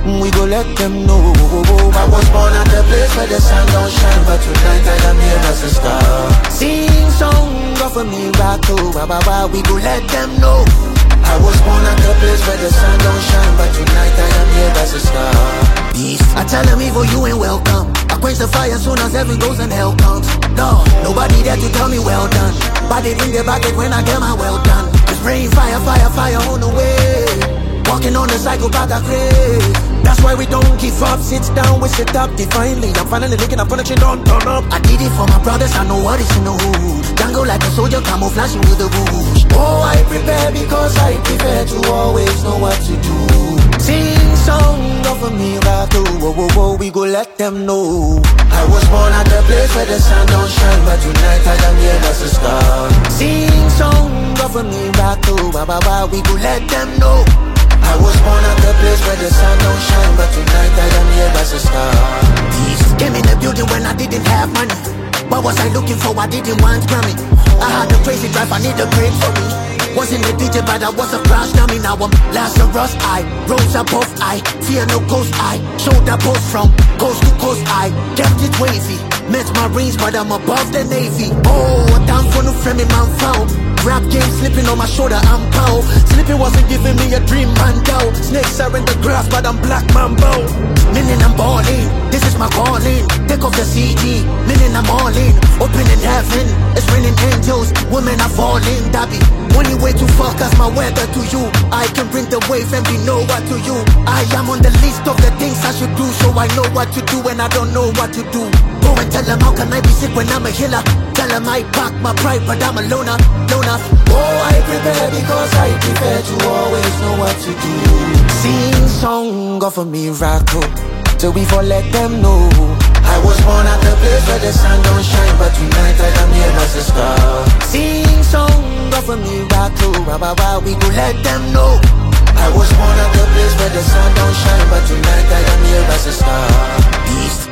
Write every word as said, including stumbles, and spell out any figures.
we go let them know. I was born at the place where the sun don't shine, but tonight I am here as a star. Sing song of a miracle, ba ba ba, we go let them know. I was born at the place where the sun don't shine, but tonight I am here as a star. Peace. I tell them evil, you ain't welcome. I quench the fire soon as heaven goes and hell comes. No, nobody there to tell me well done, but they bring the bucket when I get my well done. Cause rain, fire, fire, fire on the way. Walking on the cycle back a craze. That's why we don't give up. Sit down, we sit up divinely. I'm finally looking up on the chin, don't turn up. I did it for my brothers, I know what is in the hood. Jungle like a soldier, camouflaging with the rouge. Oh, I prepare because I prefer to always know what to do. Sing song of a miracle, whoa, whoa, whoa, we go let them know. I was born at the place where the sun don't shine, but tonight I am here as a star. Sing song of a miracle, ba ba ba, we go let them know. I was born at the place where the sun don't shine, but tonight I am here as a star. Peace. Came in the building when I didn't have money. What was I looking for? I didn't want Grammy. I had a crazy drive, I need a break for me. Wasn't a D J, but I was a crash dummy. Now I'm Lazarus, I rose above, I fear no ghost, I shoulder post from coast to coast, I kept it wavy. Met my rings, but I'm above the Navy. Oh, down for no framing man found. Rap game slipping on my shoulder, I'm pow. Sleeping wasn't giving me a dream, man down. Snakes are in the grass, but I'm black mambo. Meaning I'm balling, this is my calling. Take off the C D, meaning I'm all in. Open in heaven, it's raining angels. Women are falling, Dabby. Only way to fuck as my weather to you. I can bring the wave and we know what to you. I am on the list of the things I should do, so I know what to do and I don't know what to do. Go and tell them how can I be sick when I'm a healer. Tell them I pack my pride, but I'm a loner, loner. Oh, I prepare because I prefer to always know what to do. Sing song of a miracle, so we for let them know. I was born at the place where the sun don't shine, but tonight I am here as a star. Sing song of a miracle, ba ba ba, we go let them know. I was born at the place where the sun don't shine, but tonight I am here as a star. Peace.